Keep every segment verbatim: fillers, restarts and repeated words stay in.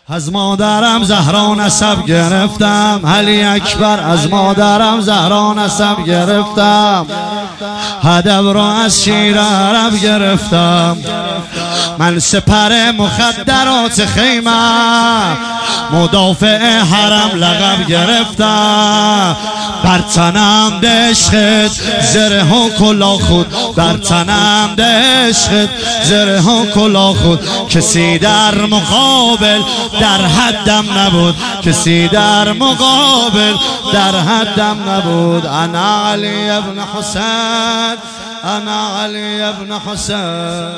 از مادرم زهرا نسب گرفتم، علی اکبر از مادرم زهرا نسب گرفتم، ادب را از شیر عرب گرفتم. من سپر مخدرات خیمه مدافع حرم لقب گرفتم. بر تنم عشقت زره و کلاه خود، بر تنم عشقت زره و کلاه خود. کسی در مقابل در حدم نبود، کسی در مقابل در حدم نبود. انا علی ابن حسین، انا علی ابن حسین.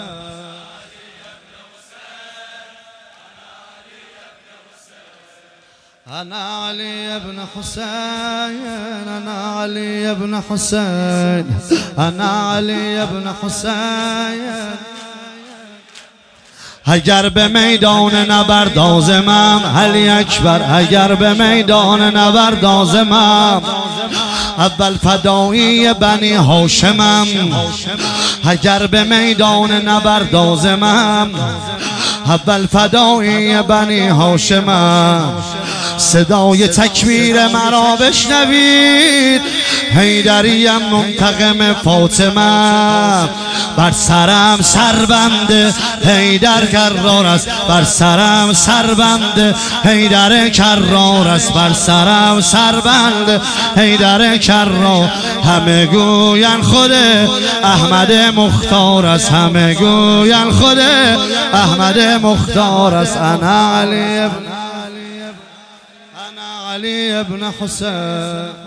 أنا علي بن حسين، أنا علي بن حسين، أنا علي بن حسين. اگر به میدان نبرد آزمم علی اکبر، اگر به میدان نبرد آزمم اول فدایی بنی هاشمم. اگر به میدان نبرد آزمم اول فدایی بنی هاشمم. صدای تکبیر مرا بشنوید، حیدریم منتقم فاطمه. بر سرم سربند حیدر کرار است، بر سرم سربند حیدر کرار است، بر سرم سربند حیدر کرار. همه گوین خود احمد مختار است، همه گوین خود احمد مختار است. انا علی ابن علی ابن حسین.